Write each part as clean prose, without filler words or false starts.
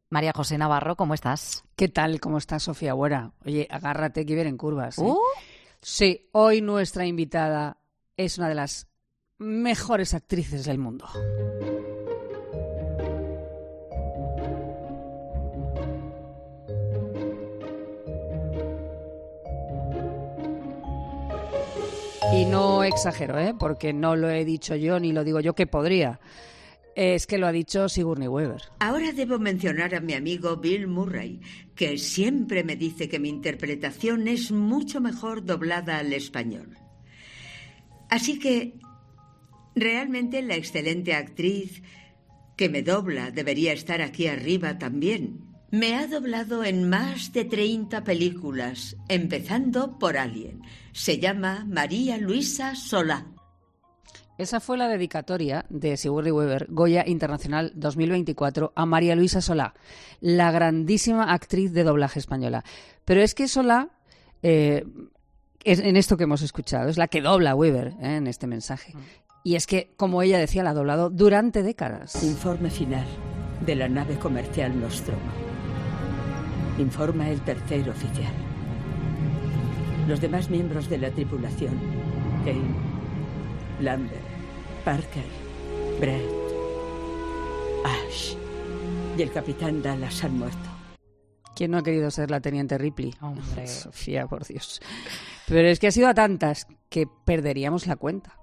María José Navarro, ¿cómo estás? ¿Qué tal? ¿Cómo estás, Sofía Buera? Oye, agárrate que vienen curvas. ¿Uh? Sí, hoy nuestra invitada es una de las mejores actrices del mundo. Y no exagero, porque no lo he dicho yo ni lo digo yo, que podría. Es que lo ha dicho Sigourney Weaver. Ahora debo mencionar a mi amigo Bill Murray, que siempre me dice que mi interpretación es mucho mejor doblada al español. Así que, realmente la excelente actriz que me dobla debería estar aquí arriba también. Me ha doblado en más de 30 películas, empezando por Alien. Se llama María Luisa Solá. Esa fue la dedicatoria de Sigourney Weaver, Goya Internacional 2024, a María Luisa Solá, la grandísima actriz de doblaje española. Pero es que Solá, es en esto que hemos escuchado, es la que dobla a Weaver en este mensaje. Y es que, como ella decía, la ha doblado durante décadas. Informe final de la nave comercial Nostromo. Informa el tercer oficial. Los demás miembros de la tripulación, Kane, Lambert, Parker, Brett, Ash y el capitán Dallas han muerto. ¿Quién no ha querido ser la teniente Ripley? Hombre. Sofía, por Dios. Pero es que ha sido a tantas que perderíamos la cuenta.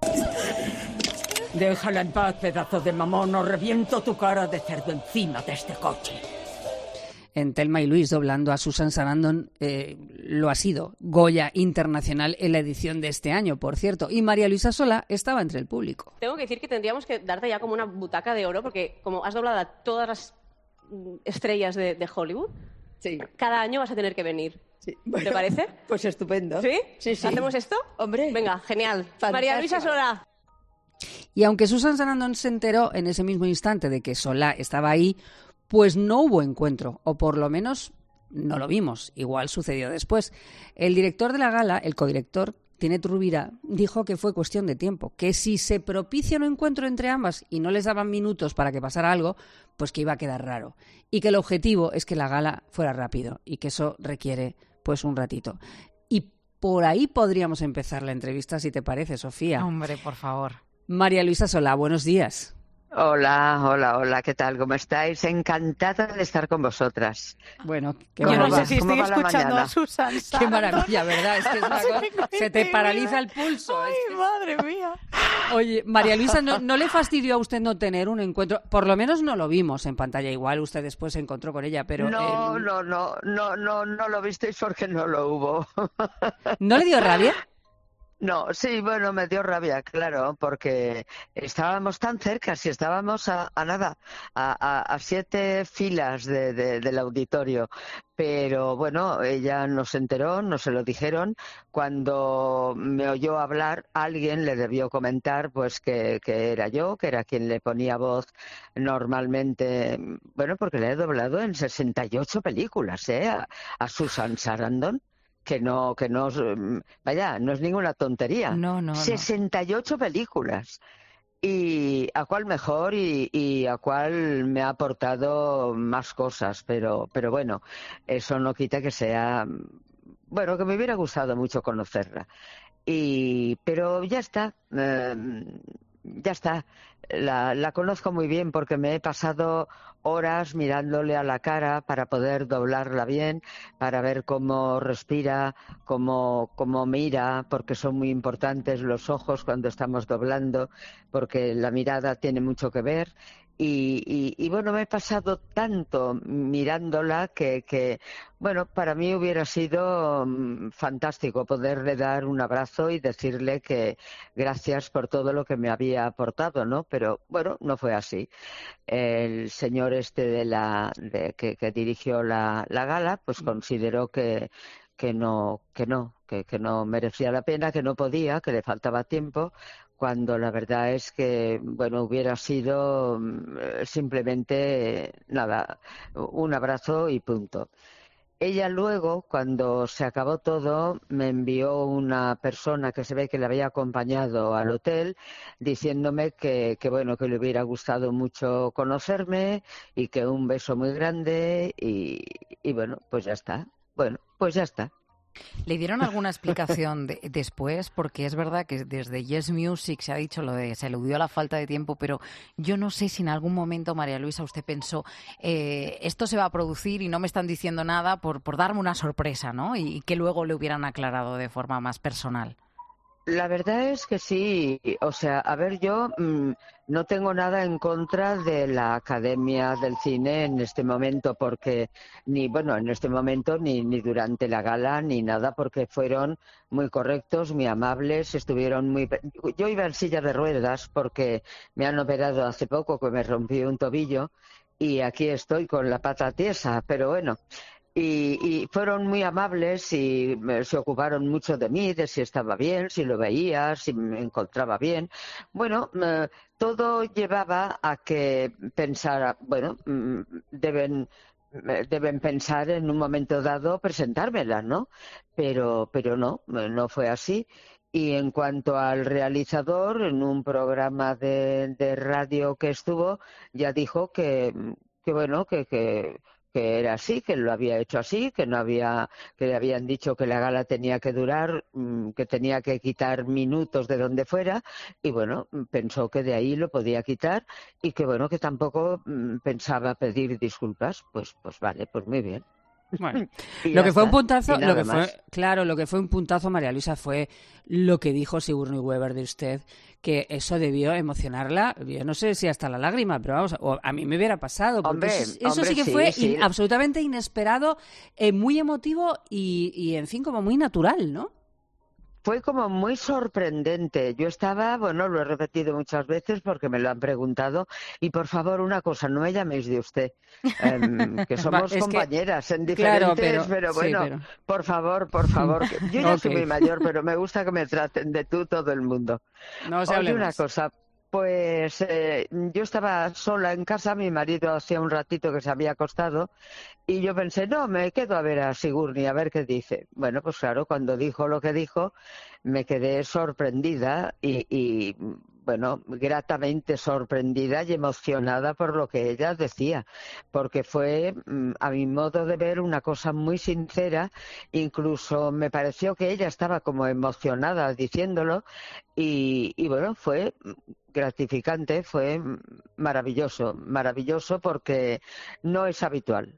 Déjala en paz, pedazo de mamón, o reviento tu cara de cerdo encima de este coche. En Thelma y Luis, doblando a Susan Sarandon, lo ha sido. Goya Internacional en la edición de este año, por cierto. Y María Luisa Solá estaba entre el público. Tengo que decir que tendríamos que darte ya como una butaca de oro, porque como has doblado a todas las estrellas de Hollywood, sí, cada año vas a tener que venir. Sí. Bueno, ¿Te parece? Pues estupendo. ¿Sí? Sí, sí. ¿Hacemos esto? Hombre. Venga, genial. Fantástico. María Luisa Solá. Y aunque Susan Sarandon se enteró en ese mismo instante de que Solá estaba ahí, pues no hubo encuentro, o por lo menos no lo vimos. Igual sucedió después. El director de la gala, el codirector, Tinet Rovira, dijo que fue cuestión de tiempo, que si se propicia un encuentro entre ambas y no les daban minutos para que pasara algo, pues que iba a quedar raro. Y que el objetivo es que la gala fuera rápido y que eso requiere pues un ratito. Y por ahí podríamos empezar la entrevista, si te parece, Sofía. Hombre, por favor. María Luisa Solá, buenos días. Hola, ¿qué tal? ¿Cómo estáis? Encantada de estar con vosotras. Bueno, qué Yo no maravilla. sé si estoy ¿Cómo va la escuchando mañana? a Susan Qué Sarandon. maravilla, ¿verdad? Es que es una cosa, se te paraliza el pulso. Ay, madre mía. Oye, María Luisa, ¿no le fastidió a usted no tener un encuentro? Por lo menos no lo vimos en pantalla. Igual usted después se encontró con ella, pero... No lo visteis porque no lo hubo. ¿No le dio rabia? No, sí, bueno, me dio rabia, claro, porque estábamos tan cerca, si estábamos a nada, a 7 filas del auditorio. Pero bueno, ella no se enteró, no se lo dijeron. Cuando me oyó hablar, alguien le debió comentar pues que era yo, que era quien le ponía voz normalmente. Bueno, porque le he doblado en 68 películas, a Susan Sarandon. Que no, vaya, no es ninguna tontería. No. 68 películas. Y a cuál mejor y a cuál me ha aportado más cosas, pero bueno, eso no quita que sea, bueno, que me hubiera gustado mucho conocerla. Pero ya está, ya está. La conozco muy bien porque me he pasado horas mirándole a la cara para poder doblarla bien, para ver cómo respira, cómo mira, porque son muy importantes los ojos cuando estamos doblando, porque la mirada tiene mucho que ver. Y bueno, me he pasado tanto mirándola que bueno, para mí hubiera sido fantástico poderle dar un abrazo y decirle que gracias por todo lo que me había aportado, ¿no? Pero bueno, no fue así. El señor que dirigió la gala, pues consideró que no merecía la pena, que no podía, que le faltaba tiempo, cuando la verdad es que, bueno, hubiera sido simplemente nada, un abrazo y punto. Ella luego, cuando se acabó todo, me envió una persona que se ve que le había acompañado al hotel, diciéndome bueno, que le hubiera gustado mucho conocerme y que un beso muy grande y bueno, pues ya está. Bueno, pues ya está. ¿Le dieron alguna explicación después? Porque es verdad que desde Yes Music se ha dicho lo de se eludió la falta de tiempo, pero yo no sé si en algún momento, María Luisa, usted pensó esto se va a producir y no me están diciendo nada por darme una sorpresa, ¿no? Y que luego le hubieran aclarado de forma más personal. La verdad es que sí, o sea, a ver, yo no tengo nada en contra de la Academia del Cine en este momento, porque en este momento ni durante la gala ni nada, porque fueron muy correctos, muy amables, estuvieron muy... Yo iba en silla de ruedas porque me han operado hace poco, que me rompí un tobillo y aquí estoy con la pata tiesa, pero bueno... Y fueron muy amables y se ocuparon mucho de mí, de si estaba bien, si lo veía, si me encontraba bien. Bueno, todo llevaba a que pensara, bueno, deben pensar en un momento dado presentármela, ¿no? Pero no fue así. Y en cuanto al realizador, en un programa de radio que estuvo, ya dijo que bueno, que era así, que lo había hecho así, que no había, que le habían dicho que la gala tenía que durar, que tenía que quitar minutos de donde fuera, y bueno, pensó que de ahí lo podía quitar y que bueno, que tampoco pensaba pedir disculpas. Pues vale, pues muy bien. Bueno, Y lo ya que fue un está, puntazo, y nada más. lo que fue un puntazo, María Luisa, fue lo que dijo Sigourney Weaver de usted, que eso debió emocionarla, yo no sé si hasta la lágrima, pero vamos, a mí me hubiera pasado, porque eso sí que fue sí. Absolutamente inesperado, muy emotivo y, en fin, como muy natural, ¿no? Fue como muy sorprendente. Yo estaba, bueno, lo he repetido muchas veces porque me lo han preguntado. Y por favor, una cosa, no me llaméis de usted, que somos compañeras en claro, diferentes, pero bueno, por favor, que yo ya soy muy mayor, pero me gusta que me traten de tú todo el mundo. No se hable Oye, una más. cosa. Pues yo estaba sola en casa, mi marido hacía un ratito que se había acostado y yo pensé, no, me quedo a ver a Sigourney, a ver qué dice. Bueno, pues claro, cuando dijo lo que dijo, me quedé sorprendida bueno, gratamente sorprendida y emocionada por lo que ella decía, porque fue, a mi modo de ver, una cosa muy sincera. Incluso me pareció que ella estaba como emocionada diciéndolo y bueno, fue gratificante, fue maravilloso porque no es habitual.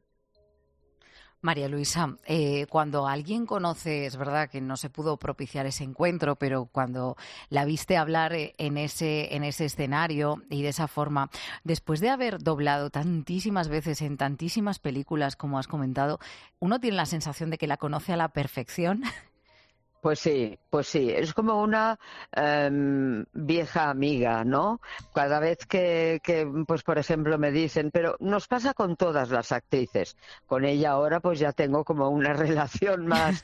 María Luisa, cuando alguien conoce, es verdad que no se pudo propiciar ese encuentro, pero cuando la viste hablar en ese escenario y de esa forma, después de haber doblado tantísimas veces en tantísimas películas, como has comentado, ¿uno tiene la sensación de que la conoce a la perfección? Pues sí, es como una vieja amiga, ¿no? Cada vez que, pues por ejemplo, me dicen, pero nos pasa con todas las actrices. Con ella ahora pues ya tengo como una relación más,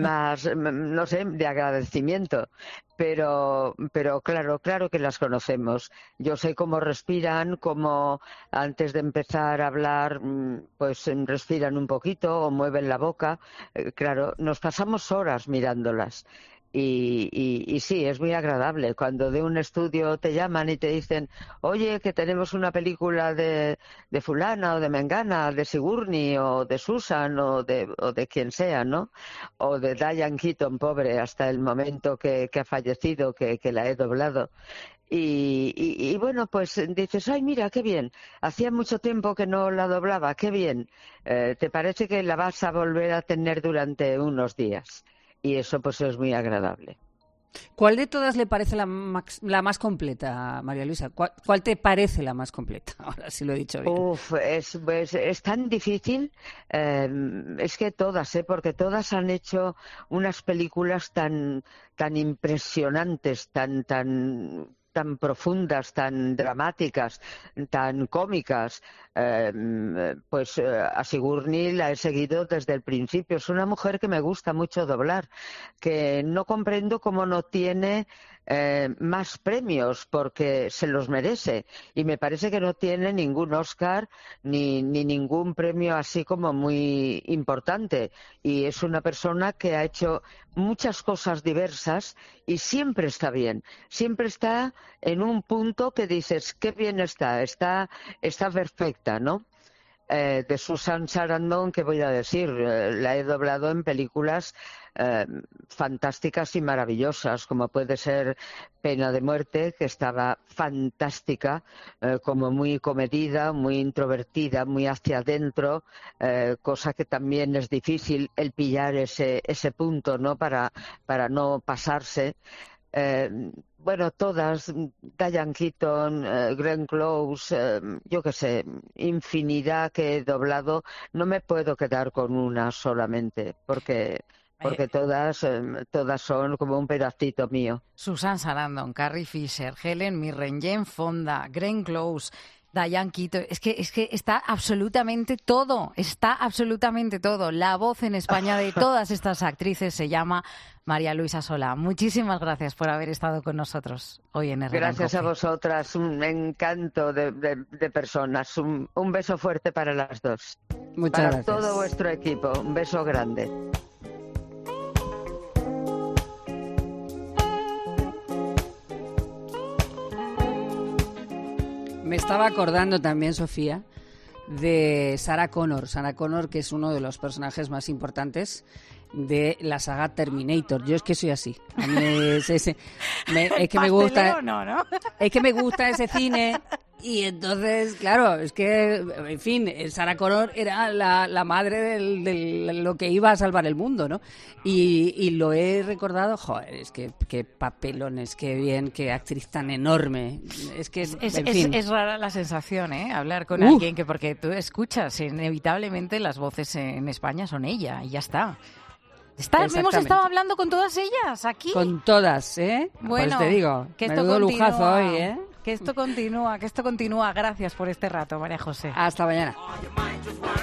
no sé, de agradecimiento. Pero claro que las conocemos. Yo sé cómo respiran, cómo antes de empezar a hablar, pues respiran un poquito o mueven la boca. Claro, nos pasamos horas mirándolas. Y sí, es muy agradable cuando de un estudio te llaman y te dicen, oye, que tenemos una película de fulana o de mengana, de Sigourney o de Susan o de quien sea, ¿no? O de Diane Keaton, pobre, hasta el momento que ha fallecido, que la he doblado. Y bueno, pues dices, ay, mira, qué bien, hacía mucho tiempo que no la doblaba, qué bien. ¿Te parece que la vas a volver a tener durante unos días? Y eso pues es muy agradable. ¿Cuál de todas le parece la más completa, María Luisa? ¿Cuál te parece la más completa? Ahora sí lo he dicho bien. Es tan difícil, es que todas, porque todas han hecho unas películas tan impresionantes, tan profundas, tan dramáticas, tan cómicas. A Sigourney la he seguido desde el principio. Es una mujer que me gusta mucho doblar, que no comprendo cómo no tiene más premios porque se los merece, y me parece que no tiene ningún Oscar ni ningún premio así como muy importante, y es una persona que ha hecho muchas cosas diversas y siempre está bien, siempre está en un punto que dices qué bien está perfecta, ¿no? De Susan Sarandon, ¿qué voy a decir? La he doblado en películas fantásticas y maravillosas, como puede ser Pena de Muerte, que estaba fantástica, como muy comedida, muy introvertida, muy hacia adentro, cosa que también es difícil el pillar ese punto, ¿no? Para no pasarse. Bueno, todas, Diane Keaton, Glenn Close, yo qué sé, infinidad que he doblado. No me puedo quedar con una solamente, porque todas son como un pedacito mío. Susan Sarandon, Carrie Fisher, Helen Mirren, Jane Fonda, Glenn Close, Diane Keaton, es que está absolutamente todo. La voz en España de todas estas actrices se llama María Luisa Solá. Muchísimas gracias por haber estado con nosotros hoy en Herrera en Gracias Cope. a vosotras, un encanto de personas. Un beso fuerte para las dos. Muchas para gracias. todo vuestro equipo, un beso grande. Me estaba acordando también, Sofía, de Sarah Connor. Sarah Connor, que es uno de los personajes más importantes de la saga Terminator. Yo es que soy así. A mí es que me gusta. ¿no? Es que me gusta ese cine. Y entonces, claro, es que, en fin, Sarah Connor era la madre de lo que iba a salvar el mundo, ¿no? Y lo he recordado, joder, es que qué papelones, qué bien, qué actriz tan enorme. Es que, en fin. Es rara la sensación, hablar con alguien que, porque tú escuchas, inevitablemente las voces en España son ella, y ya está. Hemos estado hablando con todas ellas aquí. Con todas, ¿eh? Bueno, pues te digo, que esto menudo continúa, lujazo hoy, ¿eh? Que esto continúa. Gracias por este rato, María José. Hasta mañana.